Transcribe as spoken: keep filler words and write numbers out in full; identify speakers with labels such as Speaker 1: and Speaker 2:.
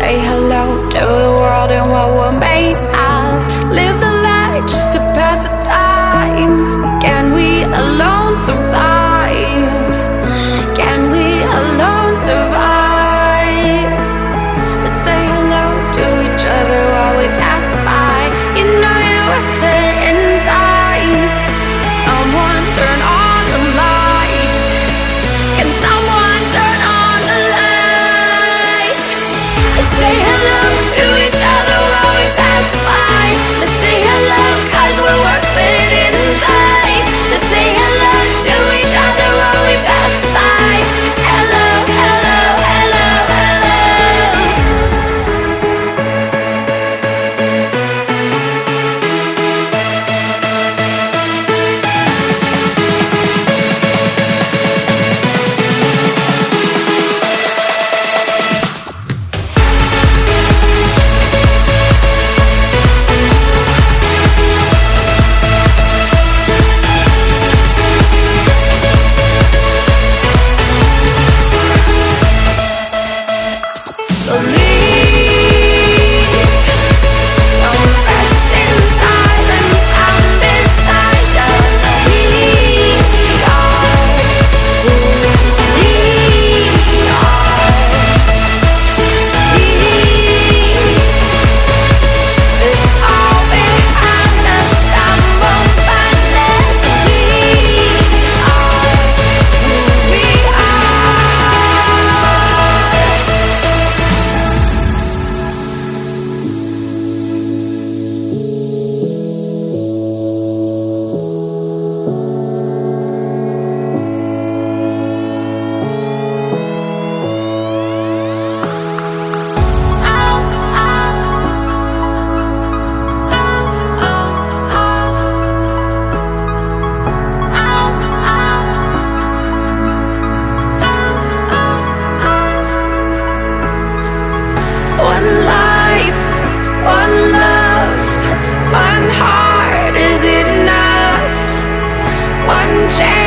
Speaker 1: say hello to the world and what we're made of. Live the light just to pass the time. Can we alone survive? Can we alone survive? Let's say hello to each other while we pass by. You know you're worth it inside. Someone turn on the lights. Can someone turn on the lights? Let's say hello to each other while we pass by. Let's say hello cause we're worth it inside. Let's say hello to each other while we pass by. Hello, hello, hello, hello. One life, one love, one heart, is it enough? One chance.